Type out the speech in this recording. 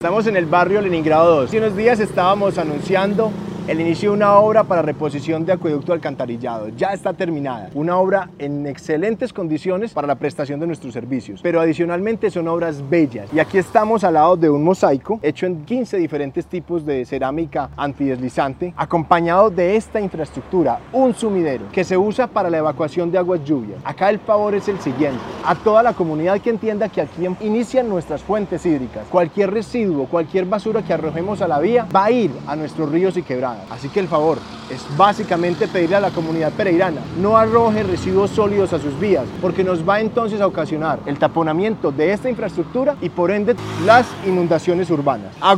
Estamos en el barrio Leningrado 2. Hace unos días estábamos anunciando el inicio de una obra para reposición de acueducto alcantarillado. Ya está terminada. Una obra en excelentes condiciones para la prestación de nuestros servicios. Pero adicionalmente son obras bellas. Y aquí estamos al lado de un mosaico hecho en 15 diferentes tipos de cerámica antideslizante, acompañado de esta infraestructura, un sumidero que se usa para la evacuación de aguas lluvias. Acá el favor es el siguiente: a toda la comunidad que entienda que aquí inician nuestras fuentes hídricas. Cualquier residuo, cualquier basura que arrojemos a la vía va a ir a nuestros ríos y quebradas. Así que el favor es básicamente pedirle a la comunidad pereirana: no arroje residuos sólidos a sus vías, porque nos va entonces a ocasionar el taponamiento de esta infraestructura y por ende las inundaciones urbanas.